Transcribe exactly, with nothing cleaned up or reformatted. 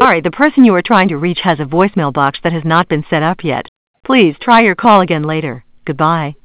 sorry, the person you are trying to reach has a voicemail box that has not been set up yet. Please try your call again later. Goodbye.